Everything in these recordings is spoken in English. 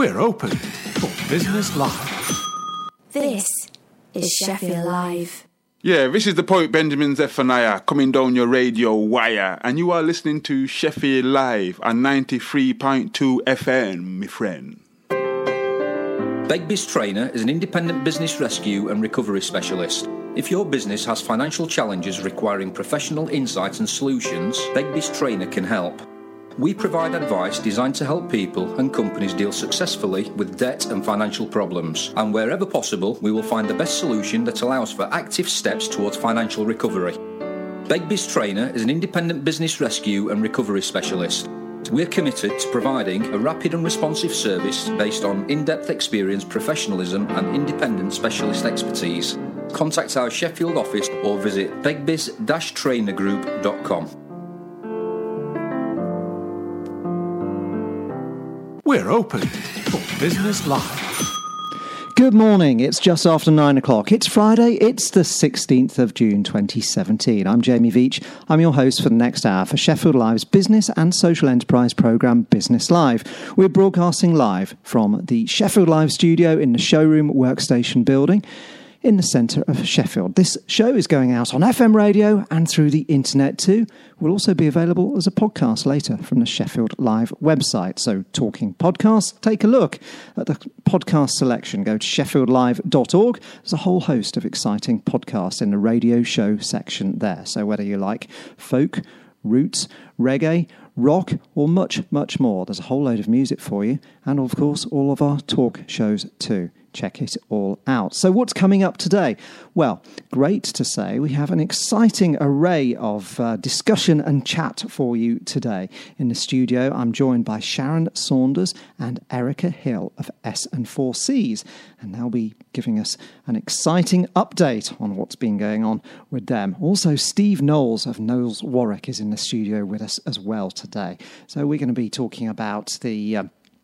We're open for business live. This is Sheffield Live. Yeah, this is the poet Benjamin Zephaniah coming down your radio wire, and you are listening to Sheffield Live on 93.2 FM, my friend. Begbie's Trainer is an independent business rescue and recovery specialist. If your business has financial challenges requiring professional insight and solutions, Begbie's Trainer can help. We provide advice designed to help people and companies deal successfully with debt and financial problems. And wherever possible, we will find the best solution that allows for active steps towards financial recovery. Begbie's Trainer is an independent business rescue and recovery specialist. We're committed to providing a rapid and responsive service based on in-depth experience, professionalism and independent specialist expertise. Contact our Sheffield office or visit begbies-trainergroup.com. We're open for business live. Good morning, it's just after 9 o'clock. It's Friday, it's the 16th of June 2017. I'm Jamie Veach, I'm your host for the next hour for Sheffield Live's business and social enterprise programme Business Live. We're broadcasting live from the Sheffield Live studio in the showroom workstation building in the centre of Sheffield. This show is going out on FM radio and through the internet too. Will also be available as a podcast later from the Sheffield Live website. So Talking Podcasts, take a look at the podcast selection. Go to sheffieldlive.org. There's a whole host of exciting podcasts in the radio show section there. So whether you like folk, roots, reggae, rock or much, much more, there's a whole load of music for you. And of course all of our talk shows too. Check it all out. So what's coming up today? Well, great to say we have an exciting array of discussion and chat for you today. In the studio, I'm joined by Sharon Saunders and Erica Hill of S&4Cs, and they'll be giving us an exciting update on what's been going on with them. Also, Steve Knowles of Knowles Warwick is in the studio with us as well today. So we're going to be talking about the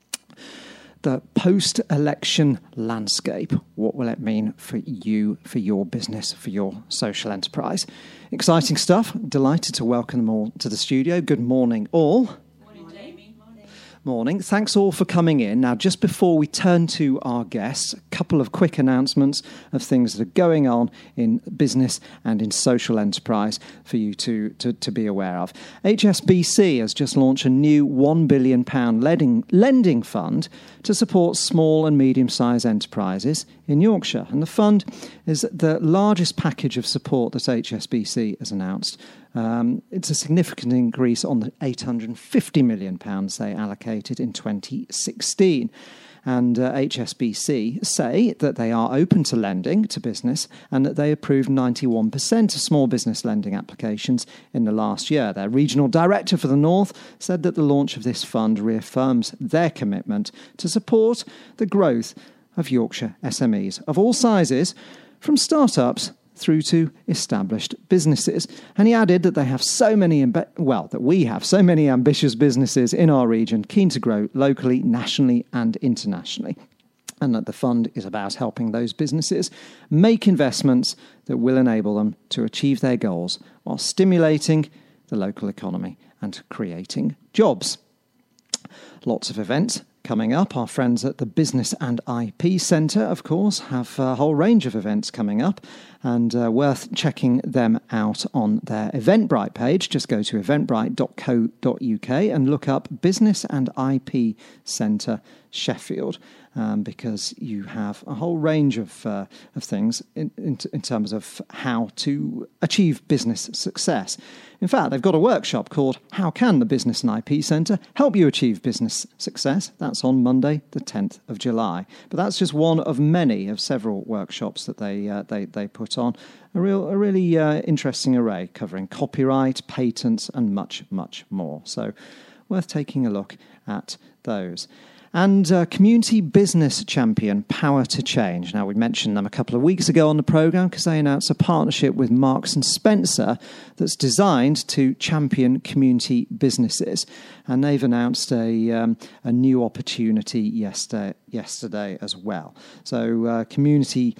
post-election landscape. What will it mean for you, for your business, for your social enterprise? Exciting stuff. Delighted to welcome them all to the studio. Good morning, all. Morning, Jamie. Morning. Thanks all for coming in. Now, just before we turn to our guests, a couple of quick announcements of things that are going on in business and in social enterprise for you to be aware of. HSBC has just launched a new £1 billion lending fund to support small and medium-sized enterprises in Yorkshire. And the fund is the largest package of support that HSBC has announced. It's a significant increase on the £850 million they allocated in 2016. And HSBC say that they are open to lending to business and that they approved 91% of small business lending applications in the last year. Their regional director for the North said that the launch of this fund reaffirms their commitment to support the growth of Yorkshire SMEs of all sizes, from startups through to established businesses. And he added that they have that we have so many ambitious businesses in our region keen to grow locally, nationally and internationally. And that the fund is about helping those businesses make investments that will enable them to achieve their goals while stimulating the local economy and creating jobs. Lots of events coming up. Our friends at the Business and IP Centre, of course, have a whole range of events coming up, and worth checking them out on their Eventbrite page. Just go to eventbrite.co.uk and look up Business and IP Centre Sheffield, because you have a whole range of things in terms of how to achieve business success. In fact, they've got a workshop called How Can the Business and IP Centre Help You Achieve Business Success? That's on Monday, the 10th of July. But that's just one of many of several workshops that they put on. A really interesting array covering copyright, patents, and much, much more. So worth taking a look at those. And community business champion Power to Change. Now, we mentioned them a couple of weeks ago on the programme because they announced a partnership with Marks and Spencer that's designed to champion community businesses. And they've announced a new opportunity yesterday as well. So community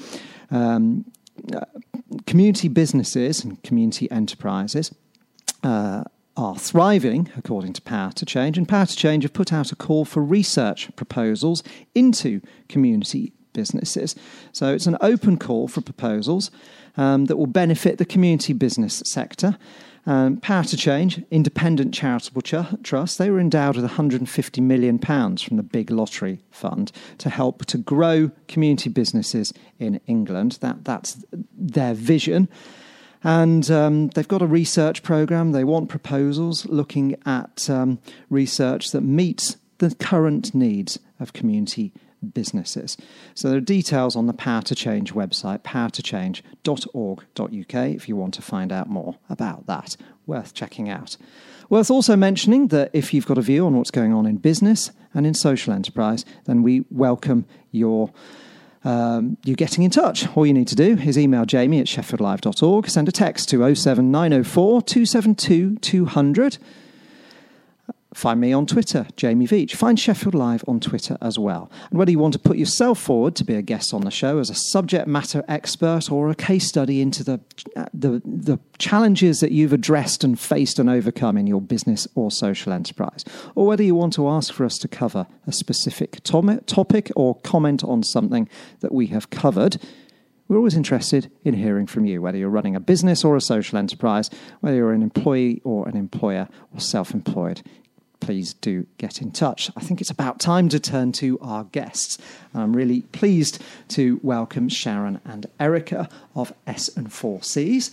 businesses and community enterprises are thriving, according to Power to Change, and Power to Change have put out a call for research proposals into community businesses. So it's an open call for proposals that will benefit the community business sector. Power to Change, independent charitable trust, they were endowed with £150 million from the Big Lottery Fund to help to grow community businesses in England. That's their vision. And they've got a research programme. They want proposals looking at research that meets the current needs of community businesses. So there are details on the Power to Change website, powertochange.org.uk, if you want to find out more about that. Worth checking out. Worth also mentioning that if you've got a view on what's going on in business and in social enterprise, then we welcome you getting in touch. All you need to do is email jamie@sheffieldlive.org, send a text to 07904 272 200. Find me on Twitter, Jamie Veach. Find Sheffield Live on Twitter as well. And whether you want to put yourself forward to be a guest on the show as a subject matter expert or a case study into the challenges that you've addressed and faced and overcome in your business or social enterprise, or whether you want to ask for us to cover a specific topic or comment on something that we have covered, we're always interested in hearing from you, whether you're running a business or a social enterprise, whether you're an employee or an employer or self-employed. Please do get in touch. I think it's about time to turn to our guests. I'm really pleased to welcome Sharon and Erica of S&4Cs.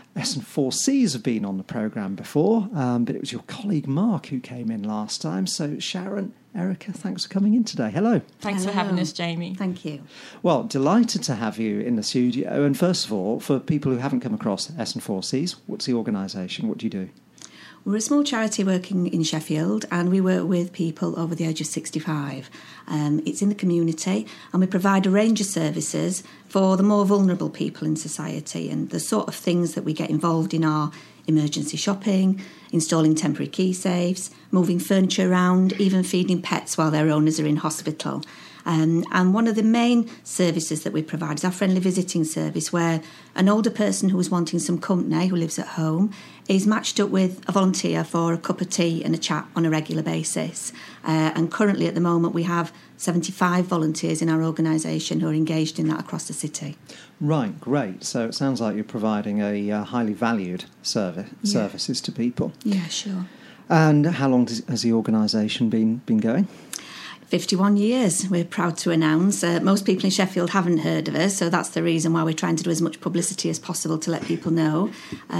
S&4Cs have been on the programme before, but it was your colleague Mark who came in last time. So Sharon, Erica, thanks for coming in today. Hello. Thanks for having us, Jamie. Thank you. Well, delighted to have you in the studio. And first of all, for people who haven't come across S&4Cs, what's the organisation? What do you do? We're a small charity working in Sheffield, and we work with people over the age of 65. It's in the community, and we provide a range of services for the more vulnerable people in society, and the sort of things that we get involved in are emergency shopping, installing temporary key safes, moving furniture around, even feeding pets while their owners are in hospital. And one of the main services that we provide is our friendly visiting service, where an older person who is wanting some company, who lives at home, is matched up with a volunteer for a cup of tea and a chat on a regular basis. And currently at the moment we have 75 volunteers in our organisation who are engaged in that across the city. Right, great. So it sounds like you're providing a highly valued services to people. Yeah, sure. And how long has the organisation been going? 51 years, we're proud to announce. Most people in Sheffield haven't heard of us, so that's the reason why we're trying to do as much publicity as possible to let people know.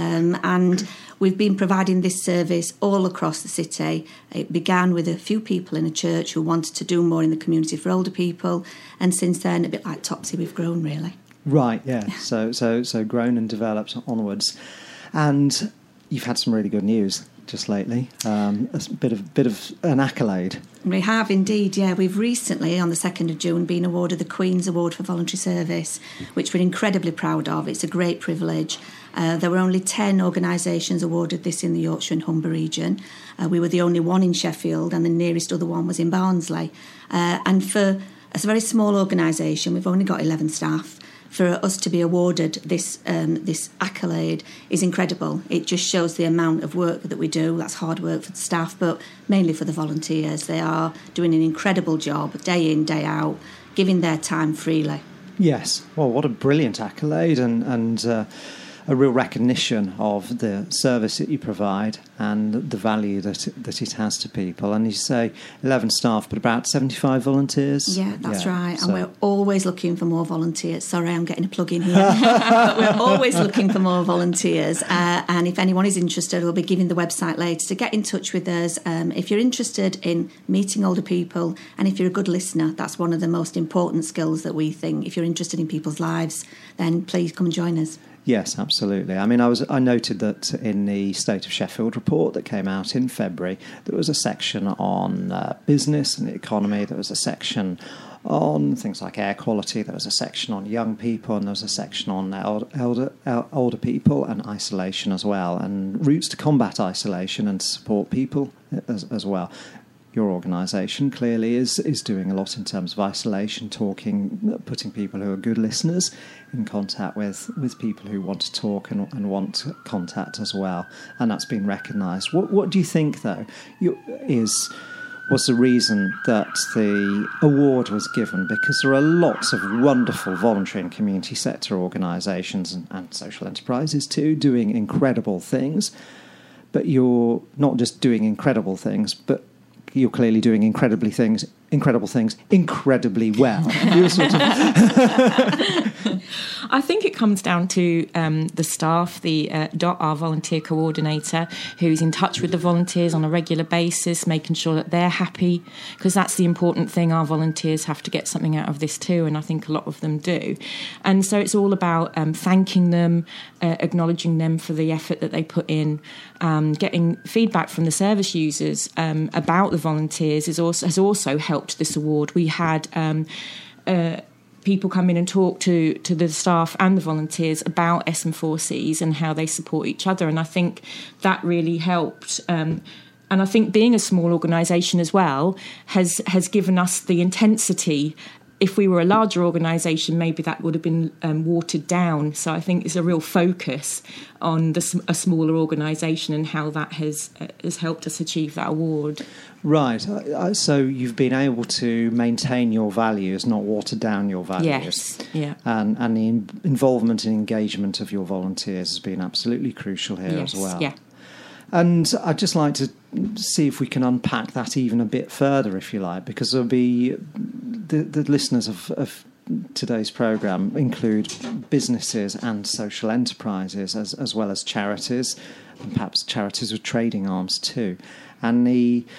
And we've been providing this service all across the city. It began with a few people in a church who wanted to do more in the community for older people, and since then, a bit like Topsy, we've grown really. Right, yeah. So grown and developed onwards. And you've had some really good news just lately, a bit of an accolade. We have indeed, yeah. We've recently, on the 2nd of June, been awarded the Queen's Award for Voluntary Service, which we're incredibly proud of. It's a great privilege. There were only 10 organisations awarded this in the Yorkshire and Humber region. We were the only one in Sheffield, and the nearest other one was in Barnsley. And for a very small organisation, we've only got 11 staff. For us to be awarded this accolade is incredible. It just shows the amount of work that we do. That's hard work for the staff, but mainly for the volunteers. They are doing an incredible job, day in, day out, giving their time freely. Yes. Well, what a brilliant accolade and a real recognition of the service that you provide and the value that it has to people. And you say 11 staff, but about 75 volunteers? Yeah, that's right. And we're always looking for more volunteers. Sorry, I'm getting a plug in here. But we're always looking for more volunteers. And if anyone is interested, we'll be giving the website later to get in touch with us. If you're interested in meeting older people, and if you're a good listener, that's one of the most important skills that we think. If you're interested in people's lives, then please come and join us. Yes, absolutely. I mean, I noted that in the State of Sheffield report that came out in February, there was a section on business and the economy. There was a section on things like air quality. There was a section on young people, and there was a section on older people and isolation as well, and routes to combat isolation and to support people as well. your organisation clearly is doing a lot in terms of isolation, talking, putting people who are good listeners in contact with people who want to talk and want contact as well, and that's been recognised. What do you think, though, was the reason that the award was given? Because there are lots of wonderful voluntary and community sector organisations and social enterprises too doing incredible things, but you're not just doing incredible things, but you're clearly doing incredible things incredibly well. You're sort of I think it comes down to the staff, Dot, our volunteer coordinator, who's in touch with the volunteers on a regular basis, making sure that they're happy, because that's the important thing. Our volunteers have to get something out of this too, and I think a lot of them do. And so it's all about thanking them, acknowledging them for the effort that they put in, getting feedback from the service users about the volunteers has also helped this award. We had people come in and talk to the staff and the volunteers about SM4Cs and how they support each other, and I think that really helped. And I think being a small organisation as well has given us the intensity. If we were a larger organisation, maybe that would have been watered down. So I think it's a real focus on a smaller organisation and how that has helped us achieve that award. Right. So you've been able to maintain your values, not water down your values. Yes. Yeah. And the involvement and engagement of your volunteers has been absolutely crucial here as well. Yeah. And I'd just like to see if we can unpack that even a bit further, if you like, because there'll be the listeners of today's programme include businesses and social enterprises as well as charities, and perhaps charities with trading arms too. And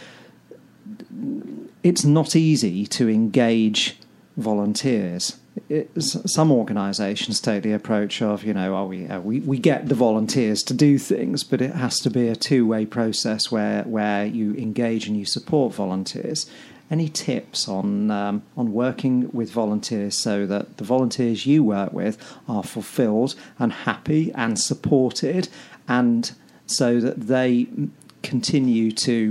it's not easy to engage volunteers. Some organisations take the approach of, we get the volunteers to do things, but it has to be a two-way process where you engage and you support volunteers. Any tips on working with volunteers so that the volunteers you work with are fulfilled and happy and supported, and so that they continue to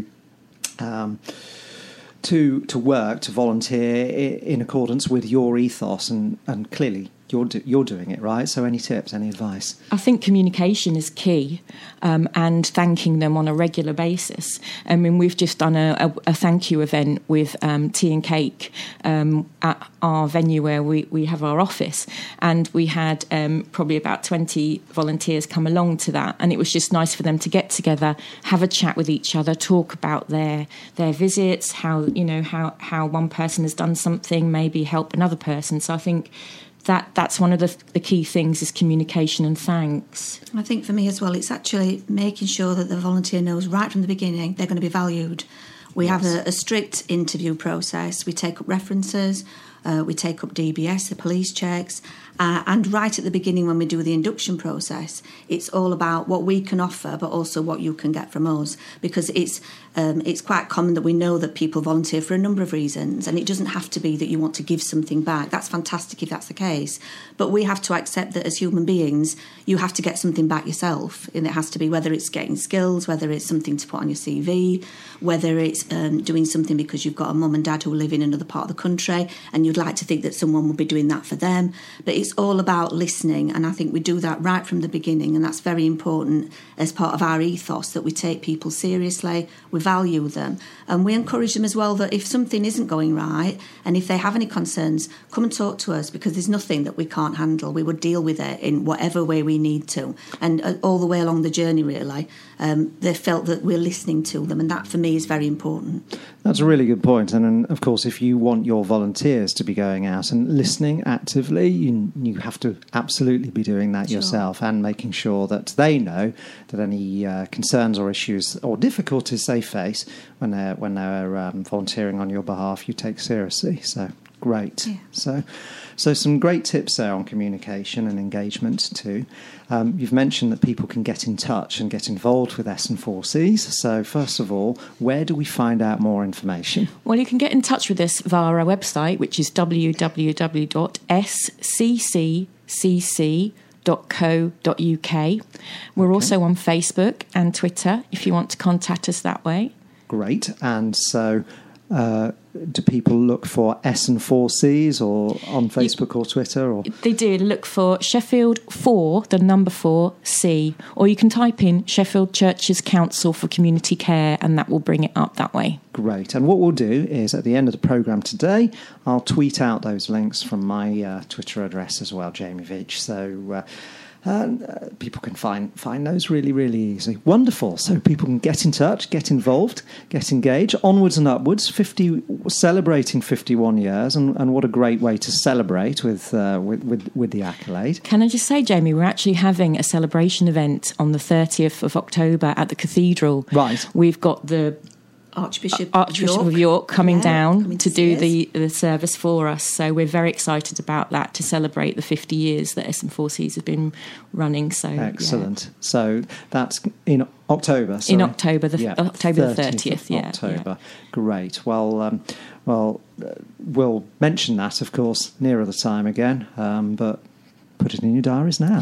work, to volunteer in accordance with your ethos, and clearly you're doing it right. So any tips, any advice? I think communication is key, and thanking them on a regular basis. I mean, we've just done a thank you event with tea and cake at our venue where we have our office, and we had probably about 20 volunteers come along to that, and it was just nice for them to get together, have a chat with each other, talk about their visits, how one person has done something, maybe help another person. So I think that's one of the key things is communication and thanks. I think for me as well, it's actually making sure that the volunteer knows right from the beginning they're going to be valued. We have a strict interview process. We take up references, we take up DBS, the police checks, and right at the beginning when we do the induction process, it's all about what we can offer, but also what you can get from us, because it's quite common that we know that people volunteer for a number of reasons, and it doesn't have to be that you want to give something back. That's fantastic if that's the case, but we have to accept that as human beings, you have to get something back yourself, and it has to be whether it's getting skills, whether it's something to put on your CV, whether it's doing something because you've got a mum and dad who live in another part of the country, and you'd like to think that someone will be doing that for them. But it's all about listening, and I think we do that right from the beginning, and that's very important as part of our ethos, that we take people seriously, we value them, and we encourage them as well that if something isn't going right and if they have any concerns, come and talk to us, because there's nothing that we can't handle. We would deal with it in whatever way we need to, and all the way along the journey really they felt that we're listening to them, and that for me is very important. That's a really good point. And of course, if you want your volunteers to be going out and listening actively, you have to absolutely be doing that yourself, and making sure that they know that any concerns or issues or difficulties they face when they're volunteering on your behalf, you take seriously. So great. Yeah. So some great tips there on communication and engagement too. You've mentioned that people can get in touch and get involved with SM4Cs. So first of all, where do we find out more information? Well, you can get in touch with us via our website, which is www.sccc.co.uk. We're also on Facebook and Twitter if you want to contact us that way. Great. And so do people look for S&4Cs or on Facebook or Twitter? Or They do. Look for Sheffield 4, the number 4, C. Or you can type in Sheffield Churches Council for Community Care and that will bring it up that way. Great. And what we'll do is at the end of the programme today, I'll tweet out those links from my Twitter address as well, Jamie Veitch. So people can find those really, really easy. Wonderful. So people can get in touch, get involved, get engaged, onwards and upwards. Celebrating 51 years, and what a great way to celebrate with the accolade. Can I just say, Jamie, we're actually having a celebration event on the 30th of October at the Cathedral. Right. We've got the Archbishop of York coming down to do see us. the service for us. So we're very excited about that, to celebrate the 50 years that S&4Cs have been running. So excellent. Yeah. So that's in October. In October, October the 30th. Yeah, October. Yeah. Great. Well, we'll mention that, of course, nearer the time again. But put it in your diaries now.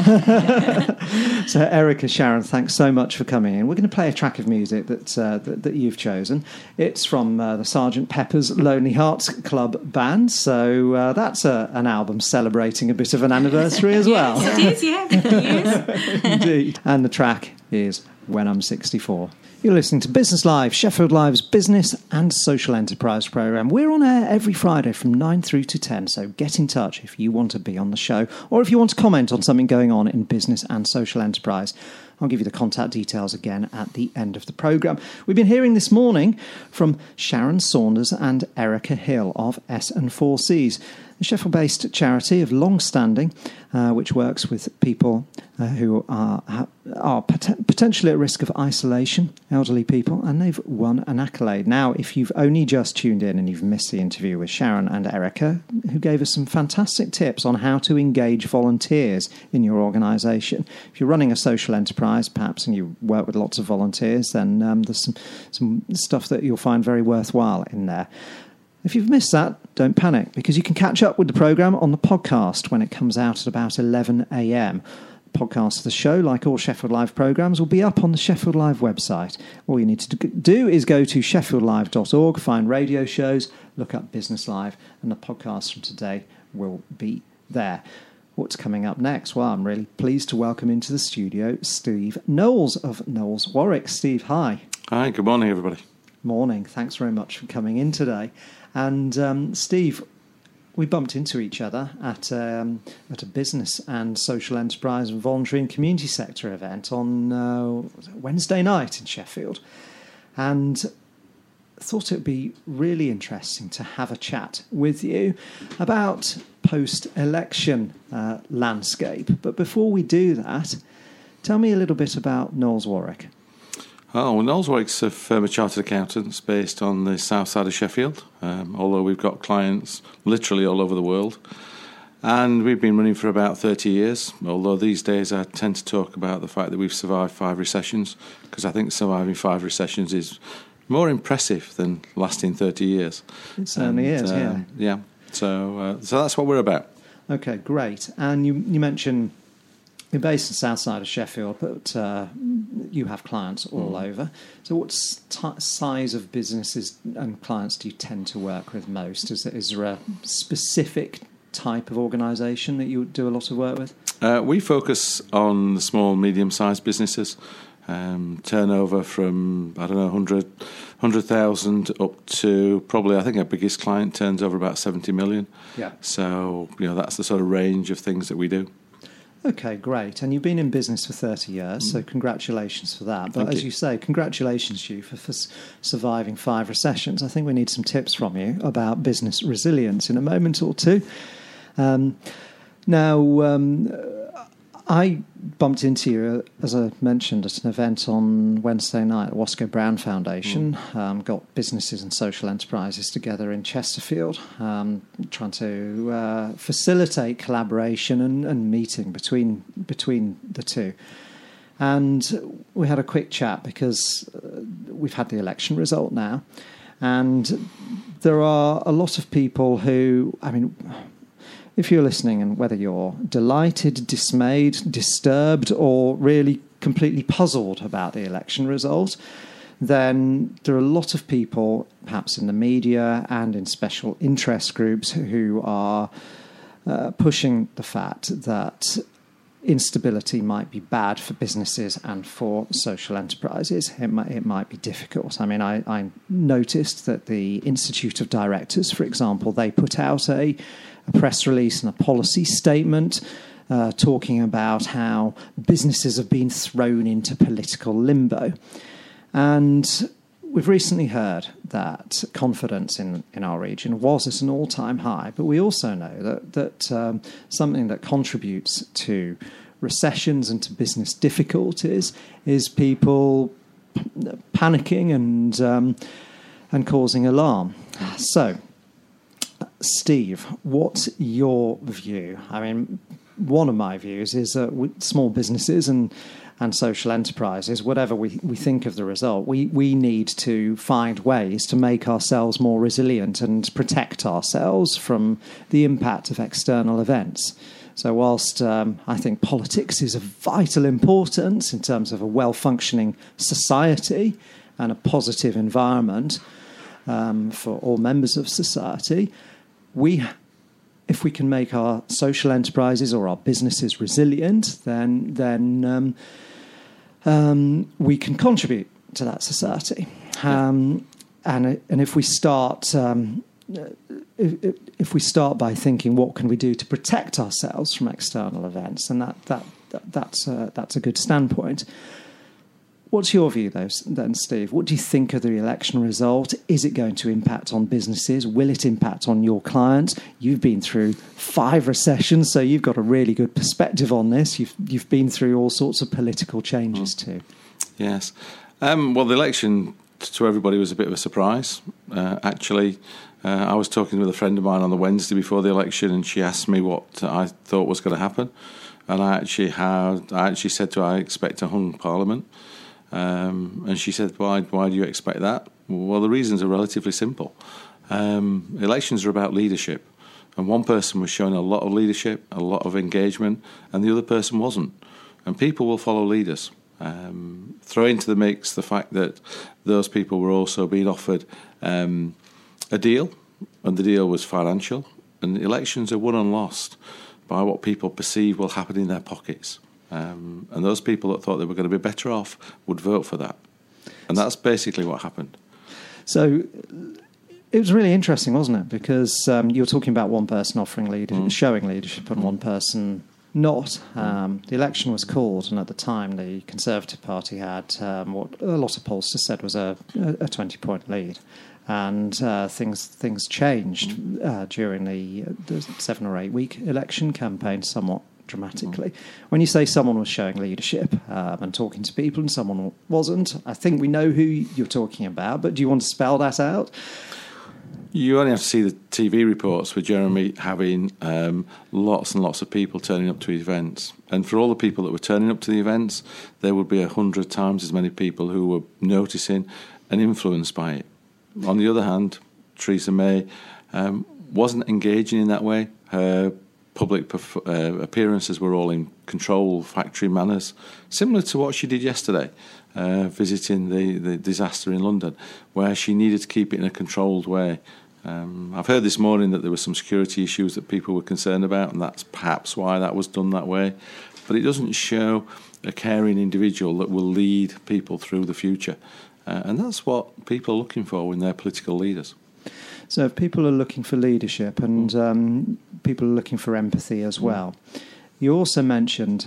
So, Erica, Sharon, thanks so much for coming in. We're going to play a track of music that you've chosen. It's from the Sgt. Pepper's Lonely Hearts Club Band. So that's an album celebrating a bit of an anniversary as well. Yes, it is, Indeed. And the track is When I'm 64. You're listening to Business Live, Sheffield Live's business and social enterprise programme. We're on air every Friday from 9 through to 10, so get in touch if you want to be on the show or if you want to comment on something going on in business and social enterprise. I'll give you the contact details again at the end of the programme. We've been hearing this morning from Sharon Saunders and Erica Hill of S&4Cs, a Sheffield-based charity of long standing, which works with people who are potentially at risk of isolation, elderly people, and they've won an accolade. Now, if you've only just tuned in and you've missed the interview with Sharon and Erica, who gave us some fantastic tips on how to engage volunteers in your organisation. If you're running a social enterprise, perhaps, and you work with lots of volunteers, then there's some stuff that you'll find very worthwhile in there. If you've missed that, don't panic, because you can catch up with the programme on the podcast when it comes out at about 11 a.m. The podcast of the show, like all Sheffield Live programmes, will be up on the Sheffield Live website. All you need to do is go to sheffieldlive.org, find radio shows, look up Business Live, and the podcast from today will be there. What's coming up next? Well, I'm really pleased to welcome into the studio Steve Knowles of Knowles Warwick. Steve, hi. Hi, good morning, everybody. Morning. Thanks very much for coming in today. And Steve, we bumped into each other at a business and social enterprise and voluntary and community sector event on Wednesday night in Sheffield, and thought it would be really interesting to have a chat with you about post-election landscape. But before we do that, tell me a little bit about Knowles Warwick. Oh, well, Knowles Warwick's a firm of chartered accountants based on the south side of Sheffield, although we've got clients literally all over the world. And we've been running for about 30 years, although these days I tend to talk about the fact that we've survived 5 recessions, because I think surviving 5 recessions is more impressive than lasting 30 years. It certainly is, yeah. Yeah, so that's what we're about. Okay, great. And you mentioned you're based in the south side of Sheffield, but you have clients all over. So what size of businesses and clients do you tend to work with most? Is there a specific type of organisation that you do a lot of work with? We focus on the small, medium-sized businesses. Turnover from, 100,000 up to probably, I think our biggest client turns over about 70 million. Yeah. So, that's the sort of range of things that we do. Okay, great. And you've been in business for 30 years, so congratulations for that. But Thank you say, congratulations to you for surviving 5 recessions. I think we need some tips from you about business resilience in a moment or two. I bumped into you, as I mentioned, at an event on Wednesday night at Wasco Brown Foundation. Got businesses and social enterprises together in Chesterfield, trying to facilitate collaboration and meeting between the two. And we had a quick chat because we've had the election result now, and there are a lot of people who, if you're listening, and whether you're delighted, dismayed, disturbed, or really completely puzzled about the election result, then there are a lot of people, perhaps in the media and in special interest groups, who are pushing the fact that instability might be bad for businesses and for social enterprises. It might be difficult. I mean, I noticed that the Institute of Directors, for example, they put out a press release and a policy statement talking about how businesses have been thrown into political limbo. And we've recently heard that confidence in our region was at an all-time high, but we also know that something that contributes to recessions and to business difficulties is people panicking and causing alarm. So, Steve, what's your view? I mean, one of my views is that with small businesses and social enterprises, whatever we think of the result, we need to find ways to make ourselves more resilient and protect ourselves from the impact of external events. So whilst I think politics is of vital importance in terms of a well-functioning society and a positive environment for all members of society, if we can make our social enterprises or our businesses resilient, then we can contribute to that society. And if we start by thinking what can we do to protect ourselves from external events, then that's a good standpoint. What's your view, though, then, Steve? What do you think of the election result? Is it going to impact on businesses? Will it impact on your clients? You've been through 5 recessions, so you've got a really good perspective on this. You've been through all sorts of political changes too. Yes. Well, the election to everybody was a bit of a surprise. Actually, I was talking with a friend of mine on the Wednesday before the election, and she asked me what I thought was going to happen. And I actually said to her, I expect a hung parliament. And she said, why do you expect that? Well, the reasons are relatively simple. Elections are about leadership. And one person was showing a lot of leadership, a lot of engagement, and the other person wasn't. And people will follow leaders. Throw into the mix the fact that those people were also being offered a deal, and the deal was financial. And elections are won and lost by what people perceive will happen in their pockets. And those people that thought they were going to be better off would vote for that. And that's basically what happened. So it was really interesting, wasn't it? Because you were talking about one person offering showing leadership and one person not. The election was called, and at the time the Conservative Party had what a lot of pollsters said was a 20-point lead. And things changed during the 7 or 8 week election campaign somewhat dramatically. When you say someone was showing leadership and talking to people and someone wasn't, I think we know who you're talking about, but do you want to spell that out? You only have to see the TV reports with Jeremy having lots and lots of people turning up to events. And for all the people that were turning up to the events, there would be 100 times as many people who were noticing and influenced by it. On the other hand, Theresa May wasn't engaging in that way. Her public appearances were all in controlled factory manners, similar to what she did yesterday, visiting the disaster in London, where she needed to keep it in a controlled way. I've heard this morning that there were some security issues that people were concerned about, and that's perhaps why that was done that way. But it doesn't show a caring individual that will lead people through the future. And that's what people are looking for in their political leaders. So if people are looking for leadership and people are looking for empathy as well, you also mentioned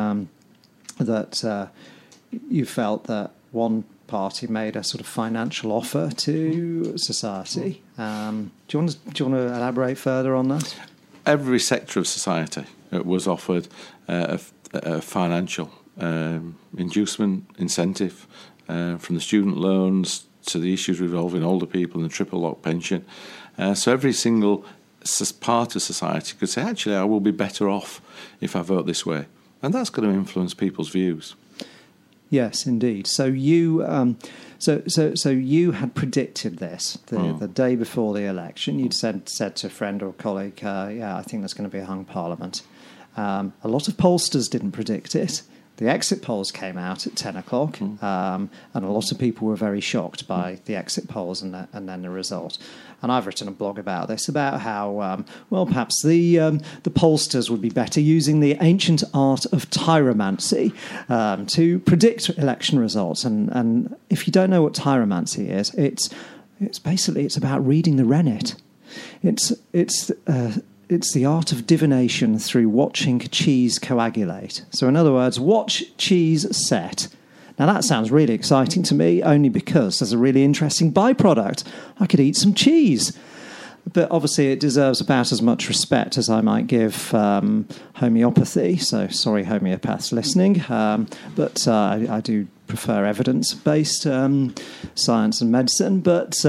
that you felt that one party made a sort of financial offer to society. Do you want to elaborate further on that? Every sector of society was offered a financial inducement, incentive, from the student loans to the issues involving older people and the triple lock pension. So every single part of society could say, actually, I will be better off if I vote this way. And that's going to influence people's views. Yes, indeed. So you so you had predicted this the day before the election. You'd said to a friend or colleague, I think there's going to be a hung parliament. A lot of pollsters didn't predict it. the exit polls came out at 10 o'clock, and a lot of people were very shocked by the exit polls and then the result. And I've written a blog about this, about how, perhaps the pollsters would be better using the ancient art of tyromancy to predict election results. And if you don't know what tyromancy is, it's basically about reading the rennet. It's the art of divination through watching cheese coagulate. So in other words, watch cheese set. Now that sounds really exciting to me, only because there's a really interesting byproduct. I could eat some cheese. But obviously it deserves about as much respect as I might give homeopathy. So sorry, homeopaths listening. But I do prefer evidence-based science and medicine. But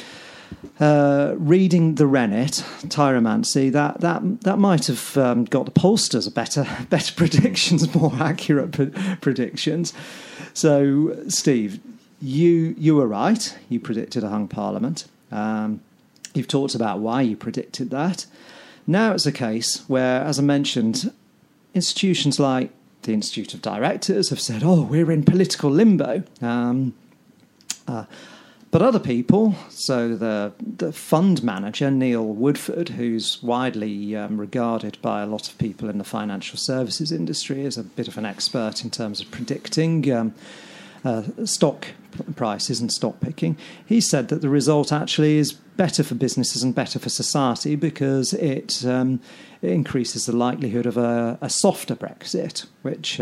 reading the rennet, tyromancy, that might have got the pollsters better predictions, more accurate predictions. So, Steve, you were right. You predicted a hung parliament. You've talked about why you predicted that. Now it's a case where, as I mentioned, institutions like the Institute of Directors have said, we're in political limbo. But other people, so the fund manager, Neil Woodford, who's widely regarded by a lot of people in the financial services industry as a bit of an expert in terms of predicting stock prices and stock picking, he said that the result actually is better for businesses and better for society because it increases the likelihood of a softer Brexit, which...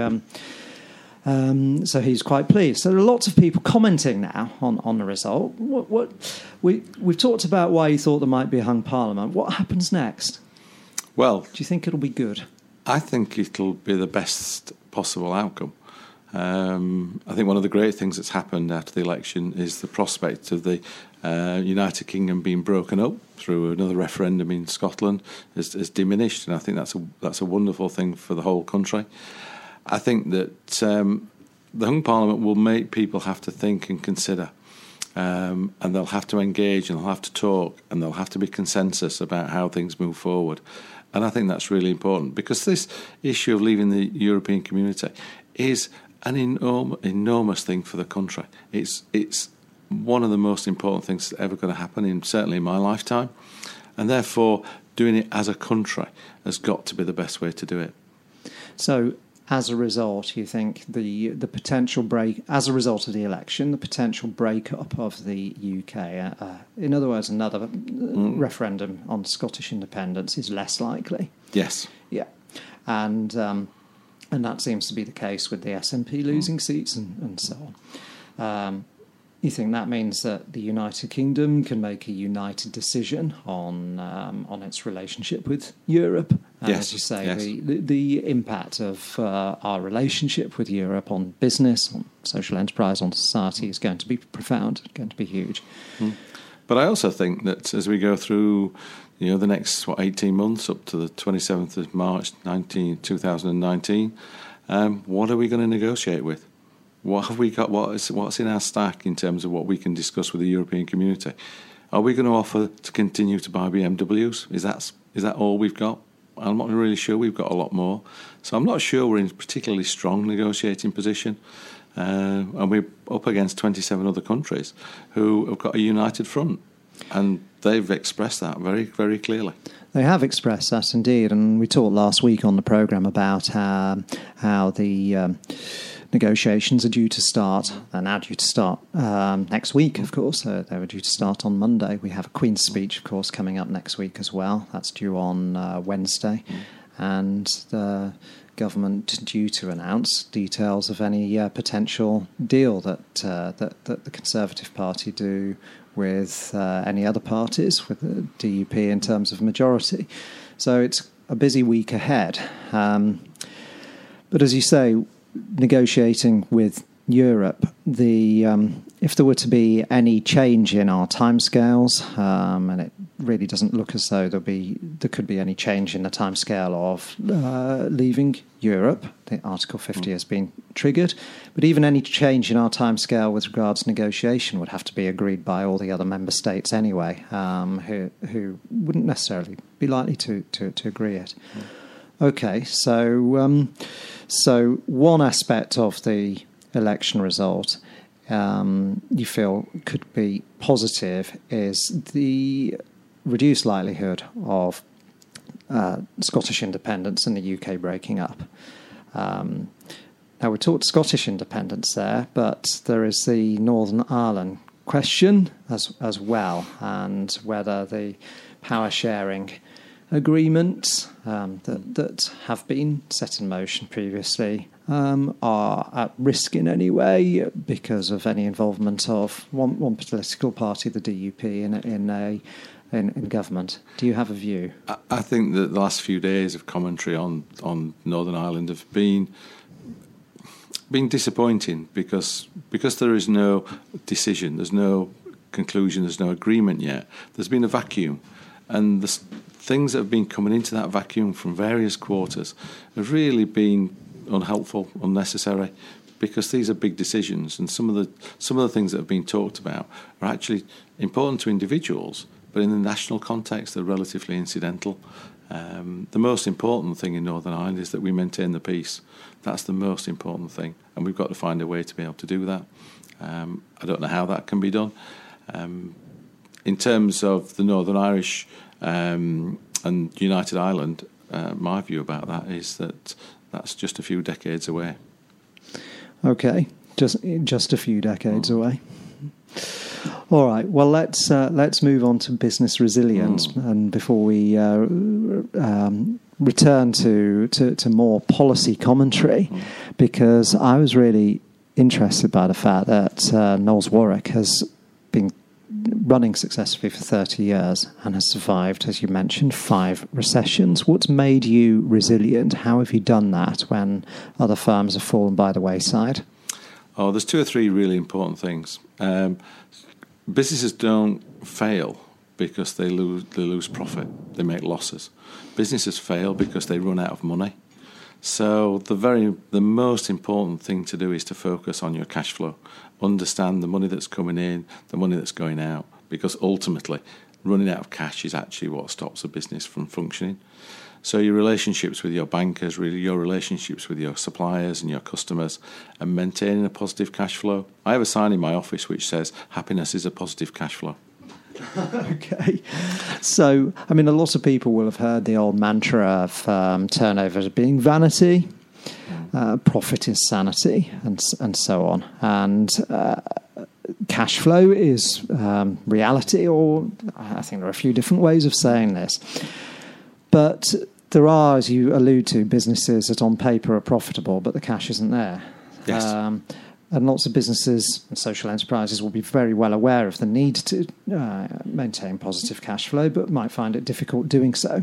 so he's quite pleased. So there are lots of people commenting now on the result. We've talked about why you thought there might be a hung parliament. What happens next? Well, do you think it'll be good? I think it'll be the best possible outcome. I think one of the great things that's happened after the election is the prospect of the United Kingdom being broken up through another referendum in Scotland has diminished, and I think that's a wonderful thing for the whole country. I think that the hung parliament will make people have to think and consider, and they'll have to engage and they'll have to talk and there'll have to be consensus about how things move forward. And I think that's really important because this issue of leaving the European community is an enormous thing for the country. It's one of the most important things that's ever going to happen, certainly in my lifetime, and therefore doing it as a country has got to be the best way to do it. So, as a result, you think the potential break, as a result of the election, the potential breakup of the UK, in other words, another referendum on Scottish independence is less likely? Yes. Yeah. And that seems to be the case with the SNP losing seats and so on. You think that means that the United Kingdom can make a united decision on its relationship with Europe? And yes, as you say, yes. the impact of our relationship with Europe on business, on social enterprise, on society is going to be profound, going to be huge. But I also think that as we go through the next 18 months up to the 27th of March 2019, what are we going to negotiate with? What have we got? What's in our stack in terms of what we can discuss with the European community? Are we going to offer to continue to buy BMWs? Is that all we've got? I'm not really sure. We've got a lot more. So I'm not sure we're in a particularly strong negotiating position. And we're up against 27 other countries who have got a united front. And they've expressed that very, very clearly. They have expressed that indeed. And we talked last week on the programme about how the negotiations are due to start. They're now due to start next week, of course. They were due to start on Monday. We have a Queen's speech, of course, coming up next week as well. That's due on Wednesday. And the government due to announce details of any potential deal that the Conservative Party do with any other parties, with the DUP in terms of majority. So it's a busy week ahead. But as you say, negotiating with Europe, if there were to be any change in our timescales, and it really doesn't look as though there could be any change in the timescale of leaving Europe. The Article 50 has been triggered, but even any change in our timescale with regards to negotiation would have to be agreed by all the other member states anyway, who wouldn't necessarily be likely to agree it. Okay, so one aspect of the election result you feel could be positive is the reduced likelihood of Scottish independence and the UK breaking up. Now, we talked Scottish independence there, but there is the Northern Ireland question as well, and whether the power sharing agreements that have been set in motion previously are at risk in any way because of any involvement of one political party, the DUP, in government. Do you have a view? I think that the last few days of commentary on Northern Ireland have been disappointing because there is no decision, there's no conclusion, there's no agreement yet. There's been a vacuum, and the things that have been coming into that vacuum from various quarters have really been unhelpful, unnecessary, because these are big decisions, and some of the things that have been talked about are actually important to individuals, but in the national context they're relatively incidental. The most important thing in Northern Ireland is that we maintain the peace. That's the most important thing, and we've got to find a way to be able to do that. I don't know how that can be done. In terms of the Northern Irish and United Ireland, my view about that is that that's just a few decades away. Okay, just a few decades away. All right. Well, let's move on to business resilience, and before we return to more policy commentary, because I was really interested by the fact that Knowles Warwick has been running successfully for 30 years and has survived, as you mentioned, 5 recessions. What's made you resilient? How have you done that when other firms have fallen by the wayside? Oh, there's 2 or 3 really important things. Businesses don't fail because they lose profit. They make losses. Businesses fail because they run out of money. So the most important thing to do is to focus on your cash flow. Understand the money that's coming in, the money that's going out, because ultimately running out of cash is actually what stops a business from functioning. So your relationships with your bankers, really your relationships with your suppliers and your customers, and maintaining a positive cash flow. I have a sign in my office which says, happiness is a positive cash flow. Okay. So, I mean, a lot of people will have heard the old mantra of turnover being vanity, profit is sanity, and so on. And cash flow is reality, or I think there are a few different ways of saying this. But there are, as you allude to, businesses that on paper are profitable, but the cash isn't there. Yes. And lots of businesses and social enterprises will be very well aware of the need to maintain positive cash flow, but might find it difficult doing so.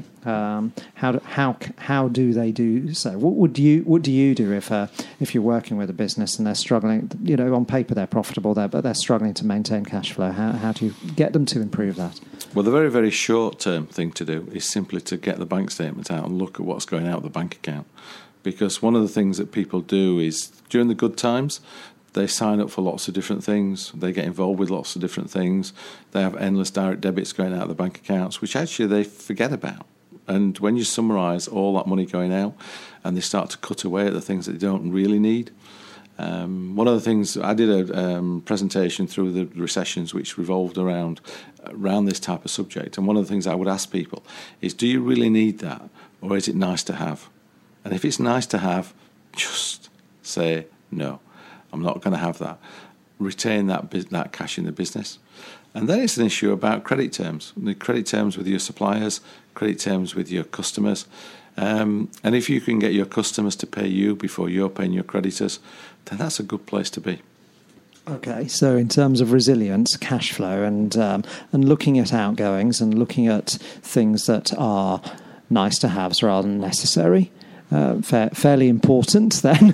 How do they do so? What do you do if you're working with a business and they're struggling? You know, on paper they're profitable there, but they're struggling to maintain cash flow. How do you get them to improve that? Well, the very, very short-term thing to do is simply to get the bank statement out and look at what's going out of the bank account. Because one of the things that people do is, during the good times, they sign up for lots of different things. They get involved with lots of different things. They have endless direct debits going out of the bank accounts, which actually they forget about. And when you summarise all that money going out and they start to cut away at the things that they don't really need. One of the things, I did a presentation through the recessions which revolved around this type of subject. And one of the things I would ask people is, do you really need that, or is it nice to have? And if it's nice to have, just say no. I'm not going to have that. Retain that cash in the business. And then it's an issue about credit terms. The credit terms with your suppliers, credit terms with your customers. And if you can get your customers to pay you before you're paying your creditors, then that's a good place to be. Okay, so in terms of resilience, cash flow, and looking at outgoings and looking at things that are nice to haves rather than necessary, fairly important then.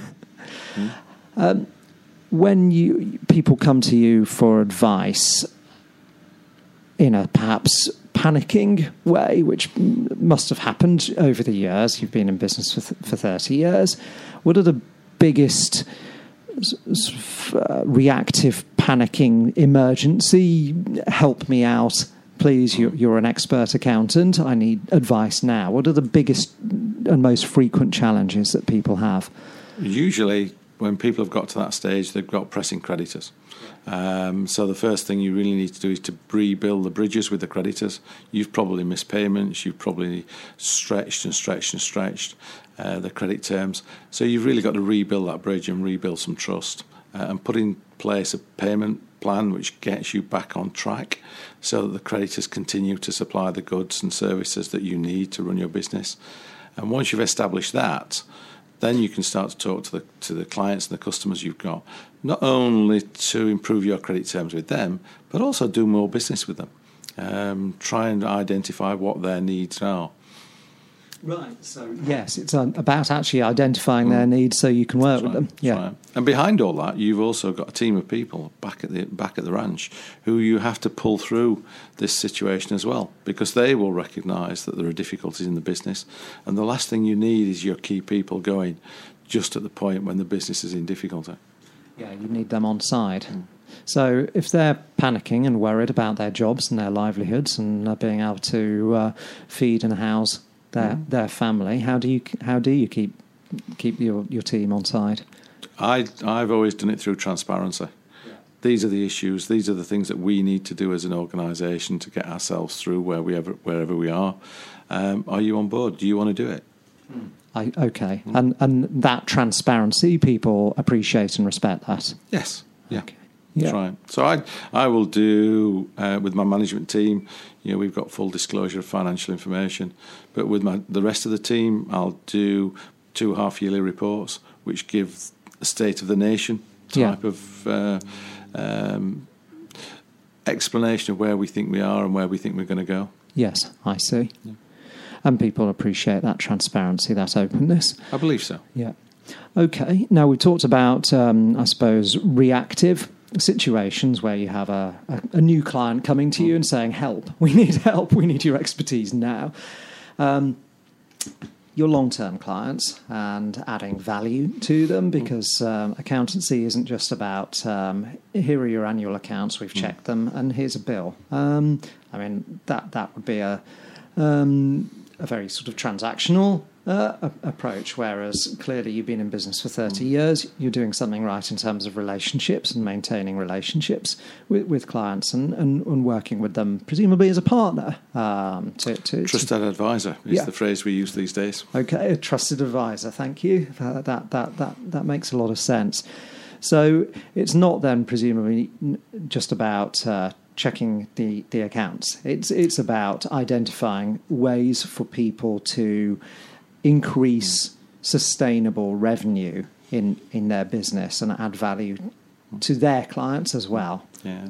When people come to you for advice in a perhaps panicking way, which must have happened over the years, you've been in business for 30 years, what are the biggest reactive, panicking, emergency, help me out, please, you're an expert accountant, I need advice now. What are the biggest and most frequent challenges that people have? Usually, when people have got to that stage, they've got pressing creditors. So the first thing you really need to do is to rebuild the bridges with the creditors. You've probably missed payments. You've probably stretched the credit terms. So you've really got to rebuild that bridge and rebuild some trust and put in place a payment plan which gets you back on track so that the creditors continue to supply the goods and services that you need to run your business. And once you've established that, then you can start to talk to the clients and the customers you've got, not only to improve your credit terms with them, but also do more business with them. Try and identify what their needs are. Right. So yes, it's about actually identifying their needs so you can work with them. Yeah. Right. And behind all that, you've also got a team of people back at the ranch who you have to pull through this situation as well, because they will recognise that there are difficulties in the business, and the last thing you need is your key people going just at the point when the business is in difficulty. Yeah, you need them on side. So if they're panicking and worried about their jobs and their livelihoods and being able to feed and house their family, how do you keep your team on side? I've always done it through transparency. Yeah. These are the issues. These are the things that we need to do as an organisation to get ourselves through wherever we are. Are you on board? Do you want to do it? Okay. And that transparency, people appreciate and respect that. Yes. Yeah. Okay. Yeah. That's right. So I will do with my management team. We've got full disclosure of financial information, but with the rest of the team, I'll do 2 half-yearly reports, which give a state of the nation type of explanation of where we think we are and where we think we're going to go. Yes, I see. Yeah. And people appreciate that transparency, that openness. I believe so. Yeah. Okay. Now, we've talked about, I suppose, reactive situations where you have a new client coming to you and saying, help, we need your expertise now. Your long-term clients and adding value to them, because accountancy isn't just about here are your annual accounts, we've checked them, and here's a bill. That would be a very sort of transactional approach, whereas clearly you've been in business for 30 years, you're doing something right in terms of relationships and maintaining relationships with clients and working with them, presumably as a partner. Trusted advisor is the phrase we use these days. Okay, a trusted advisor, thank you. That makes a lot of sense. So it's not then presumably just about checking the accounts. It's about identifying ways for people to increase sustainable revenue in their business and add value to their clients as well. Yeah.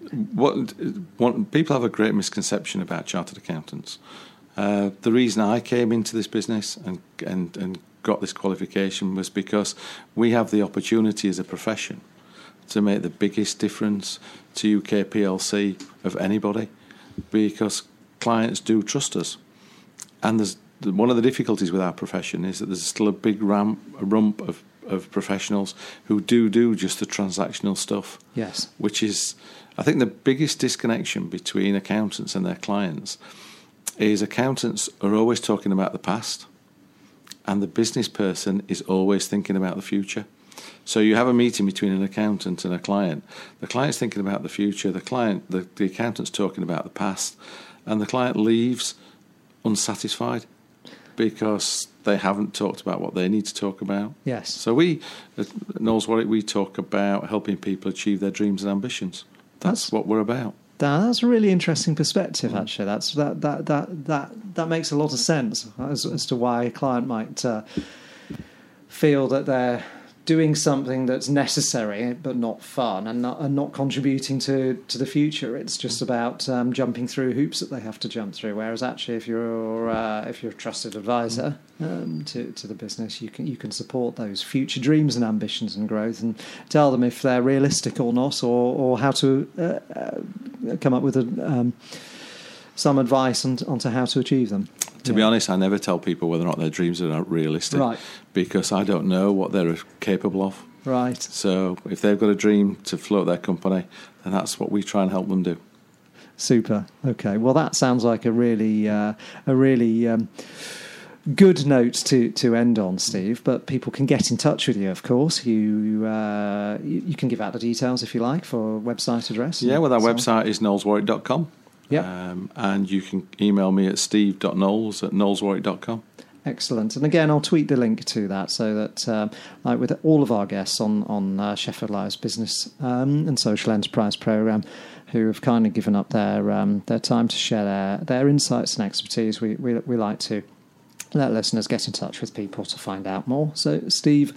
People have a great misconception about chartered accountants. The reason I came into this business and got this qualification was because we have the opportunity as a profession to make the biggest difference to UK PLC of anybody, because clients do trust us. And one of the difficulties with our profession is that there's still a big rump of professionals who do just the transactional stuff. Yes. Which is, I think, the biggest disconnection between accountants and their clients is accountants are always talking about the past and the business person is always thinking about the future. So you have a meeting between an accountant and a client. The client's thinking about the future, the accountant's talking about the past, and the client leaves unsatisfied because they haven't talked about what they need to talk about. Yes. So we, at Knowles Warwick, we talk about helping people achieve their dreams and ambitions. That's what we're about. That's a really interesting perspective, actually. That makes a lot of sense as to why a client might feel that they're doing something that's necessary but not fun and not contributing to the future. It's just about jumping through hoops that they have to jump through. Whereas actually, if you're a trusted advisor to the business, you can support those future dreams and ambitions and growth, and tell them if they're realistic or not, or how to come up with some advice onto how to achieve them. To be honest, I never tell people whether or not their dreams are not realistic, right? Because I don't know what they're capable of. Right. So if they've got a dream to float their company, then that's what we try and help them do. Super. Okay. Well, that sounds like a really good note to end on, Steve. But people can get in touch with you, of course. You can give out the details if you like for a website address. Yeah, well, our website is knowleswarwick.com. Yeah, and you can email me at steve.knowles@knowleswarwick.com. Excellent. And again, I'll tweet the link to that so that, like with all of our guests on Sheffield Live's business and social enterprise programme, who have kindly given up their time to share their insights and expertise, we like to let listeners get in touch with people to find out more. So Steve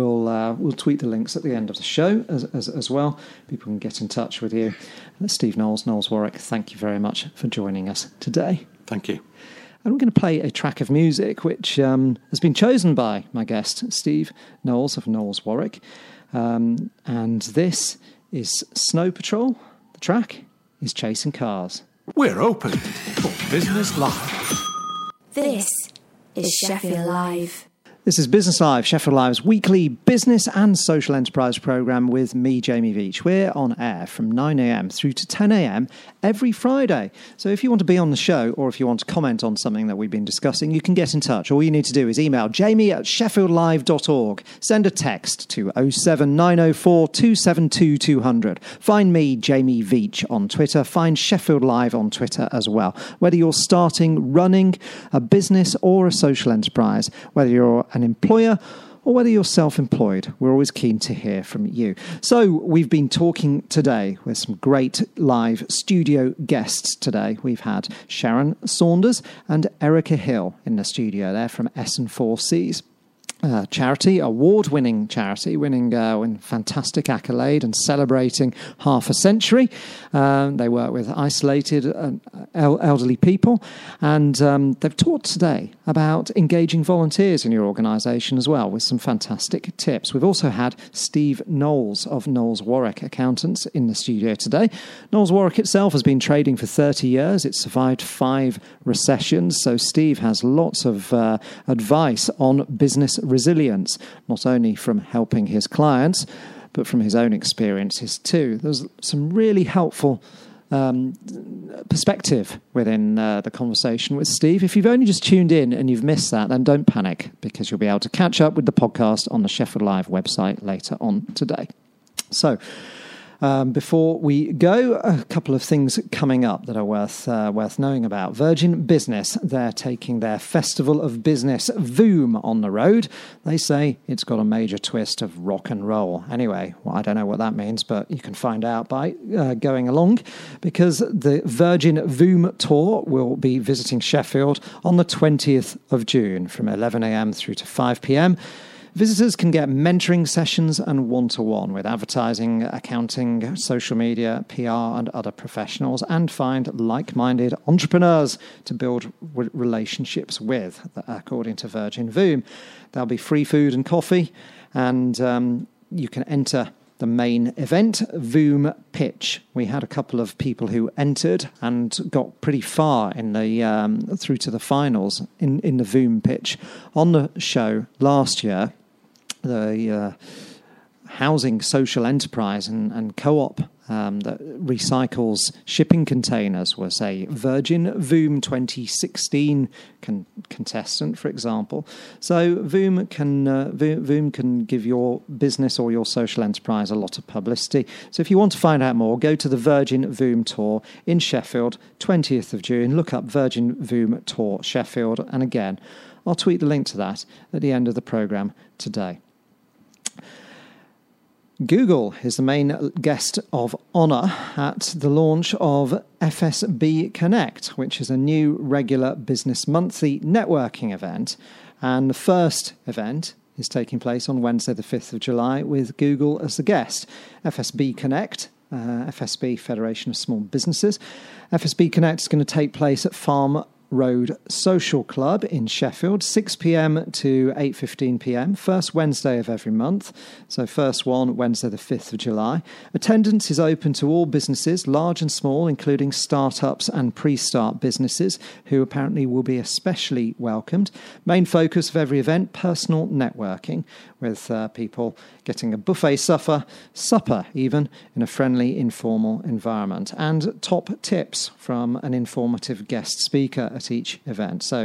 will tweet the links at the end of the show as well. People can get in touch with you. Steve Knowles Warwick, thank you very much for joining us today. Thank you. And we're going to play a track of music which has been chosen by my guest, Steve Knowles of Knowles Warwick. And this is Snow Patrol. The track is Chasing Cars. We're open for Business Live. This is Sheffield Live. This is Business Live, Sheffield Live's weekly business and social enterprise programme with me, Jamie Veach. We're on air from 9 a.m. through to 10 a.m. every Friday. So if you want to be on the show or if you want to comment on something that we've been discussing, you can get in touch. All you need to do is email jamie@sheffieldlive.org. Send a text to 07904 272 200. Find me, Jamie Veach, on Twitter. Find Sheffield Live on Twitter as well. Whether you're starting, running a business or a social enterprise, whether you're an employer or whether you're self-employed, we're always keen to hear from you. So we've been talking today with some great live studio guests today. We've had Sharon Saunders and Erica Hill in the studio. They're from S&4Cs. Charity, award-winning charity, winning fantastic accolade and celebrating half a century. They work with isolated elderly people, and they've talked today about engaging volunteers in your organisation as well, with some fantastic tips. We've also had Steve Knowles of Knowles Warwick Accountants in the studio today. Knowles Warwick itself has been trading for 30 years. It's survived 5 recessions, so Steve has lots of advice on business resilience, not only from helping his clients, but from his own experiences too. There's some really helpful perspective within the conversation with Steve. If you've only just tuned in and you've missed that, then don't panic, because you'll be able to catch up with the podcast on the Sheffield Live website later on today. So, before we go, a couple of things coming up that are worth knowing about. Virgin Business, they're taking their Festival of Business Voom on the road. They say it's got a major twist of rock and roll. Anyway, well, I don't know what that means, but you can find out by going along, because the Virgin Voom Tour will be visiting Sheffield on the 20th of June from 11 a.m. through to 5 p.m. Visitors can get mentoring sessions and one-to-one with advertising, accounting, social media, PR and other professionals, and find like-minded entrepreneurs to build relationships with, according to Virgin Voom. There'll be free food and coffee, and you can enter the main event, Voom Pitch. We had a couple of people who entered and got pretty far in the through to the finals in the Voom Pitch on the show last year. The housing social enterprise and co-op that recycles shipping containers was a Virgin Voom 2016 contestant, for example. So Voom can give your business or your social enterprise a lot of publicity. So if you want to find out more, go to the Virgin Voom Tour in Sheffield, 20th of June. Look up Virgin Voom Tour Sheffield, and again, I'll tweet the link to that at the end of the programme today. Google is the main guest of honour at the launch of FSB Connect, which is a new regular business monthly networking event. And the first event is taking place on Wednesday the 5th of July with Google as the guest. FSB Connect, FSB Federation of Small Businesses. FSB Connect is going to take place at Farm Road Social Club in Sheffield, 6 p.m. to 8:15 p.m, first Wednesday of every month. So first one, Wednesday the 5th of July. Attendance is open to all businesses, large and small, including startups and pre-start businesses, who apparently will be especially welcomed. Main focus of every event, personal networking, with people getting a buffet supper even, in a friendly, informal environment, and top tips from an informative guest speaker at each event. So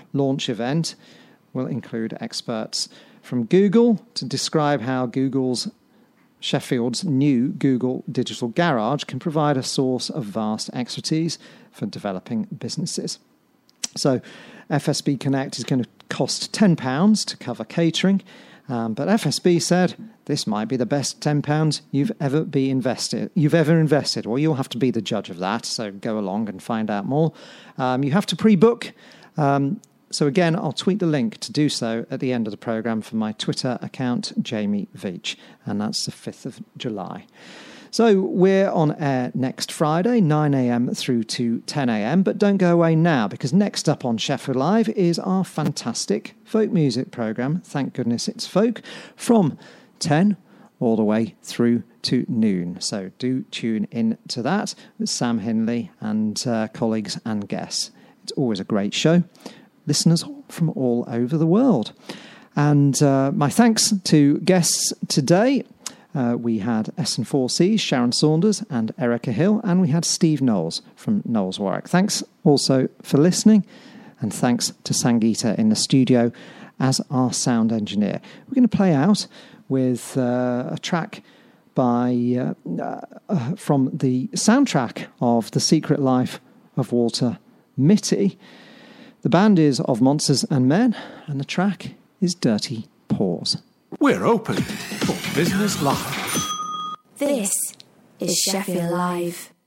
launch event will include experts from Google to describe how Sheffield's new Google Digital Garage can provide a source of vast expertise for developing businesses. So FSB Connect is going to cost £10 to cover catering, but FSB said this might be the best £10 you've ever invested. Well, you'll have to be the judge of that, so go along and find out more. You have to pre-book. So again, I'll tweet the link to do so at the end of the programme from my Twitter account, Jamie Veach, and that's the 5th of July. So we're on air next Friday, 9 a.m. through to 10 a.m, but don't go away now, because next up on Sheffield Live is our fantastic folk music programme, Thank Goodness It's Folk, from 10 all the way through to noon. So do tune in to that with Sam Hinley and colleagues and guests. It's always a great show. Listeners from all over the world. And my thanks to guests today. We had SN4C's Sharon Saunders and Erica Hill, and we had Steve Knowles from Knowles Warwick. Thanks also for listening, and thanks to Sangeeta in the studio as our sound engineer. We're going to play out with a track by from the soundtrack of The Secret Life of Walter Mitty. The band is Of Monsters and Men, and the track is Dirty Paws. We're open for business live. This is Sheffield Live.